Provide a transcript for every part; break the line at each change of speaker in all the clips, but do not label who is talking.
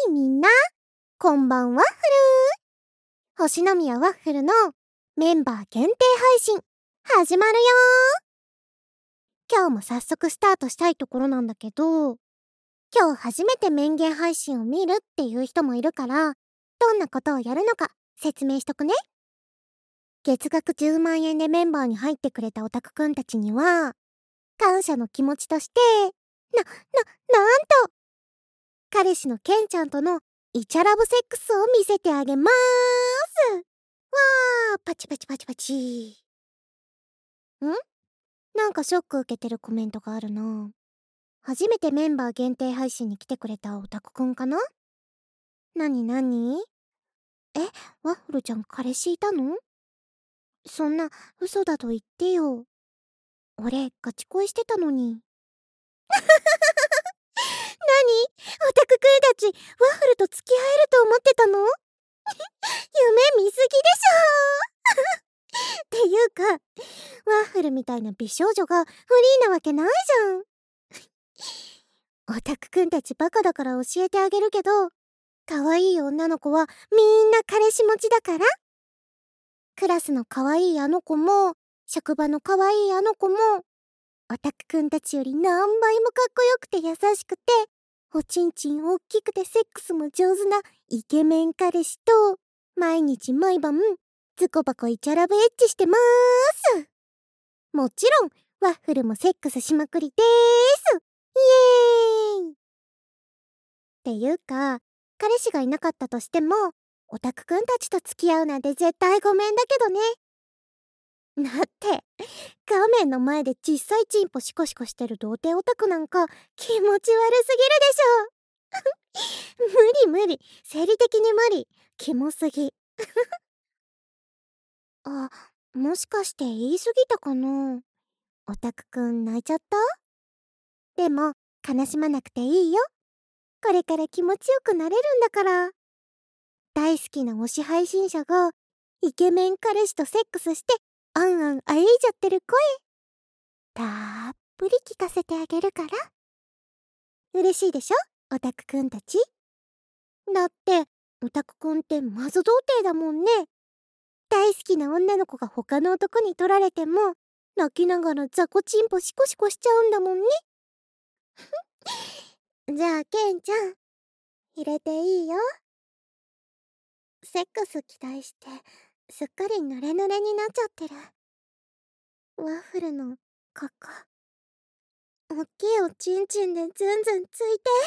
いみんな、こんばんワッフル。星宮ワッフルのメンバー限定配信始まるよ。今日も早速スタートしたいところなんだけど、今日初めて面言配信を見るっていう人もいるから、どんなことをやるのか説明しとくね。月額10万円でメンバーに入ってくれたオタクくんたちには、感謝の気持ちとして、なんと彼氏のケンちゃんとのイチャラブセックスを見せてあげまーす。わー、パチパチパチパチ。なんかショック受けてるコメントがあるな。初めてメンバー限定配信に来てくれたオタクくんかな？なにえ、ワッフルちゃん彼氏いたの？そんな嘘だと言ってよ。俺ガチ恋してたのに。オタクくんたちワッフルと付き合えると思ってたの？夢見すぎでしょ。っていうか、ワッフルみたいな美少女がフリーなわけないじゃん。オタクくんたちバカだから教えてあげるけど、可愛い女の子はみんな彼氏持ちだから。クラスの可愛いあの子も、職場の可愛いあの子も、オタクくんたちより何倍もかっこよくて優しくて、おちんちん大きくてセックスも上手なイケメン彼氏と、毎日毎晩、ズコバコイチャラブエッチしてまーす。もちろん、ワッフルもセックスしまくりでーす。イエーイ。っていうか、彼氏がいなかったとしても、オタクくんたちと付き合うなんて絶対ごめんだけどね。だって、画面の前で実際チンポシコシコしてる童貞オタクなんか気持ち悪すぎるでしょ。無理。生理的に無理。キモすぎ。あ、もしかして言い過ぎたかな？オタクくん泣いちゃった？でも、悲しまなくていいよ。これから気持ちよくなれるんだから。大好きな推し配信者が、イケメン彼氏とセックスして、あんあんあえいじゃってる声。たっぷり聞かせてあげるから。嬉しいでしょ？オタクくんたち。だって、オタクくんってマゾ童貞だもんね。大好きな女の子が他の男に取られても、泣きながらザコチンポシコシコしちゃうんだもんね。じゃあ、ケンちゃん、入れていいよ。セックス期待して、すっかりノレノレになっちゃってる。ワッフルのカカ。おっきいおちんちんでズンズンついて。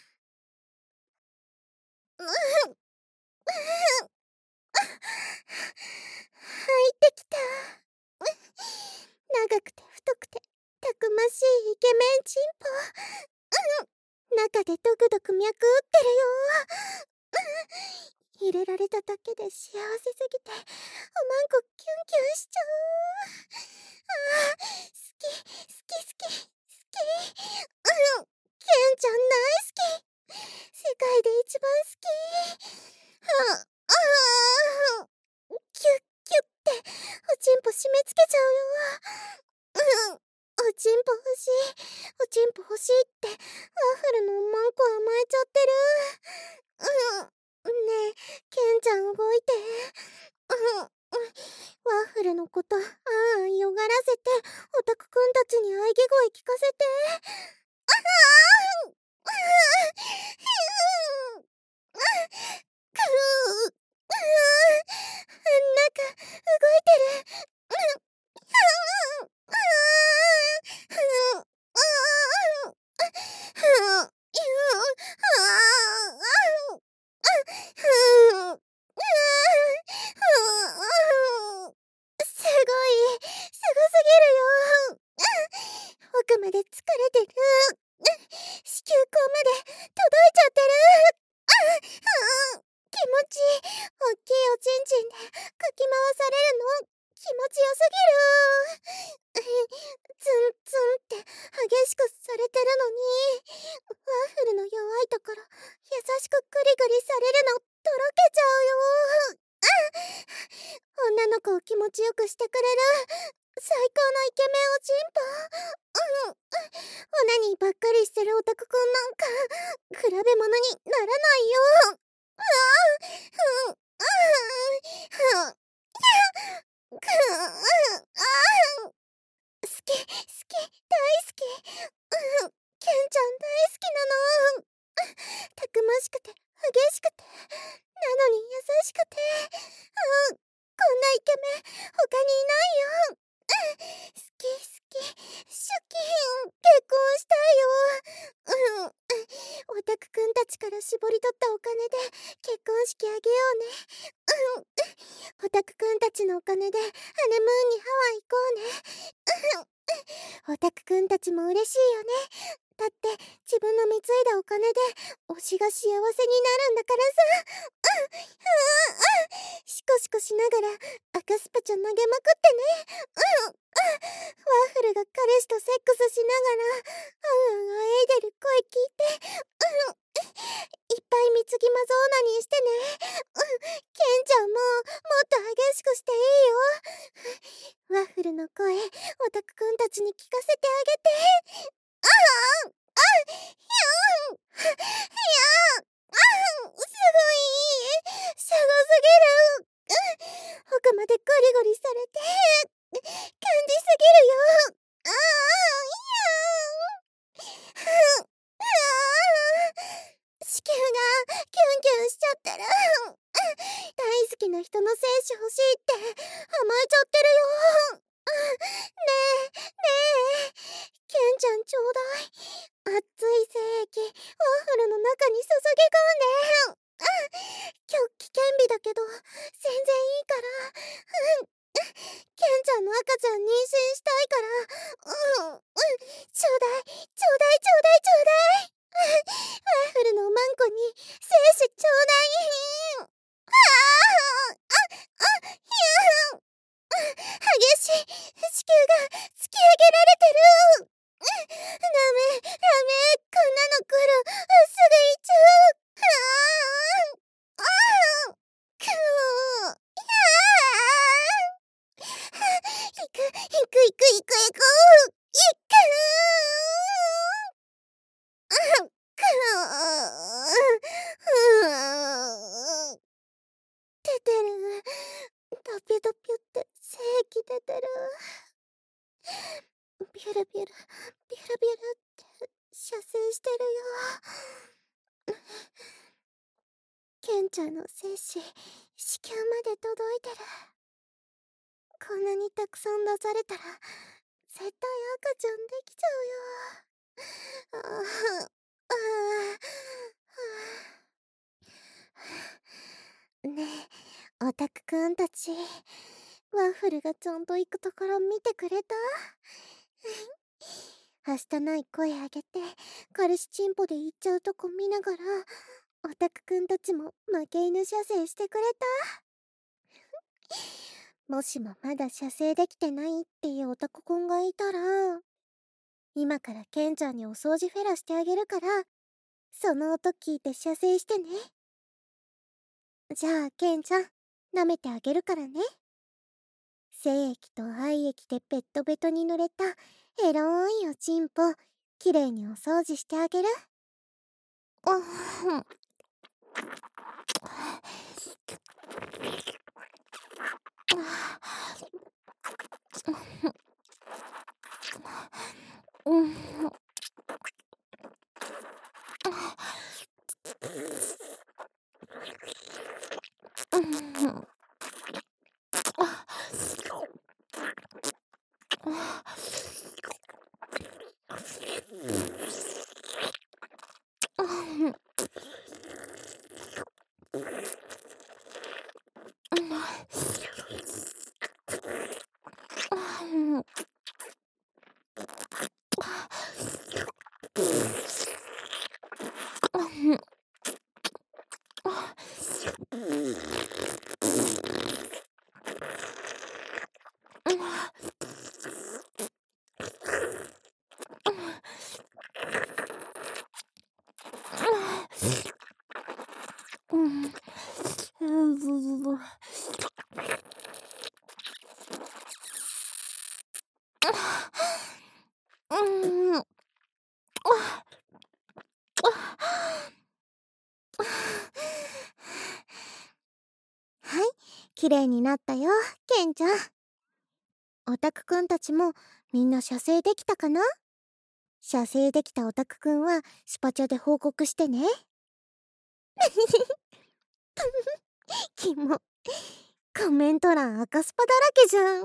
入ってきた。長くて太くてたくましいイケメンチンポ。中でドクドク脈打ってるよ。入れられただけで幸せすぎておまんこキュンキュンしちゃう。あー、好き。ケンちゃん大好き。世界で一番好き。キュッキュッておちんぽ締め付けちゃうよ。おちんぽ欲しい。おちんぽ欲しいってワッフルのおまんこ甘えちゃってる。ねえ、ケンちゃん動いて。ワッフルのことよがらせてオタクくんたちに喘ぎ声聞かせて。中動いてる。すごすぎるよ。奥まで疲れてる。子宮口まで届いちゃってる。気持ちいい。おっきいおちんちんでかき回されるの気持ちよすぎる。ツンツンって激しくされてるのに、ワッフルの弱いところ優しくグリグリされるのとろけちゃうよ。女のの子を気持ちよくしてくれる最高のイケメンおちんぽ。オナニーばっかりしてるオタクくんなんか比べ物にならないよ。好き、好き、大好き。ケンちゃん大好きなの。たくましくて、激しくて、なのに優しくて。こんなイケメン、他にいないよ。好き、好き、シュキン、結婚したいよ。オタクくんたちから絞り取ったお金で結婚式あげようね。オタクくんたちのお金でハネムーンにハワイ行こうね。オタクくんたちも嬉しいよね。だって自分の貢いだお金で推しが幸せになるんだからさ。シコシコしながら赤スパチャ投げまくってね。ワッフルが彼氏とセックスしながらあえいでる声聞いて、いっぱい貢ぎまぞオナニーしてね。ケンちゃんもっと激しくしていいよ。ワッフルの声オタクくんたちに聞かせてあげて。ひゅんひゃすごいすごすぎる。奥までゴリゴリされて感じすぎるよ。子宮がキュンキュンしちゃってる。大好きな人の精子欲しいって甘えちゃってるよ。ねえケンちゃんちょうだい。熱い精液ワッフルの中に注ぎ込んで。今日危険日だけど全然いいから。ケンちゃんの赤ちゃん妊娠したいから。ちょうだいちょうだいちょうだいちょうだい。ワッフルのマンコに精子ちょうだい。ひゅん激しい子宮が突き上げられてる。ダメダメ、こんなの来る。すぐ行っちゃう。くー行く行く行く行く行く行く出てる。ドピュドピュって精液出てる。ビュルビュルビュルビュルって射精してるよ。ケンちゃんの精子子宮まで届いてる。こんなにたくさん出されたら絶対赤ちゃんできちゃうよ。ねえオタクくんたち、ワッフルがちゃんと行くところ見てくれた？はしたない声あげて彼氏チンポで行っちゃうとこ見ながらオタクくんたちも負け犬射精してくれた。もしもまだ射精できてないっていうオタクくんがいたら、今からケンちゃんにお掃除フェラしてあげるから、その音聞いて射精してね。じゃあケンちゃん舐めてあげるからね。精液と愛液でベッドベトに濡れたエロいおちんぽきれいにお掃除してあげる。 綺麗になったよ、ケンちゃん。オタクくんたちもみんな射精できたかな？射精できたオタクくんはスパチャで報告してね。キモ。コメント欄赤スパだらけじゃん。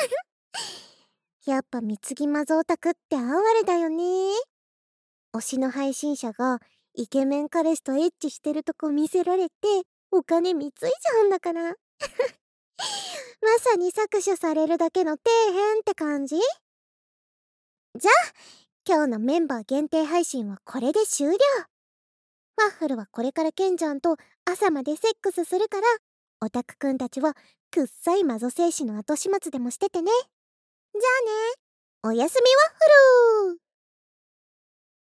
やっぱ貢ぎマゾオタクって哀れだよね。推しの配信者がイケメン彼氏とエッチしてるとこ見せられてお金貢いじゃうんだから。まさに搾取されるだけの底辺って感じ。じゃあ今日のメンバー限定配信はこれで終了。ワッフルはこれからケンちゃんと朝までセックスするから、オタクくんたちはくっさいマゾ精子の後始末でもしててね。じゃあね。おやすみワッフルー。